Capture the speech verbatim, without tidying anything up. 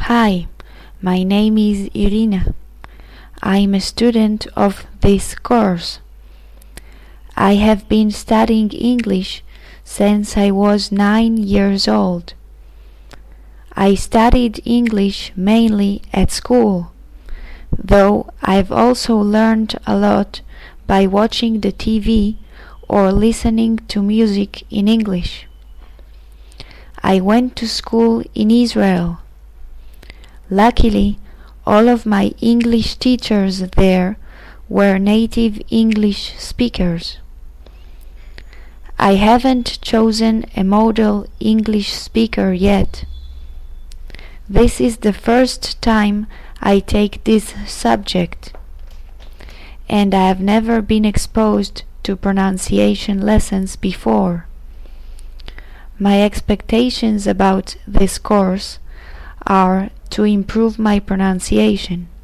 Hi, my name is Irina. I'm a student of this course. I have been studying English since I was nine years old. I studied English mainly at school, though I've also learned a lot by watching the T V or listening to music in English. I went to school in Israel. Luckily, all of my English teachers there were native English speakers. I haven't chosen a model English speaker yet. This is the first time I take this subject, and I have never been exposed to pronunciation lessons before. My expectations about this course are to improve my pronunciation.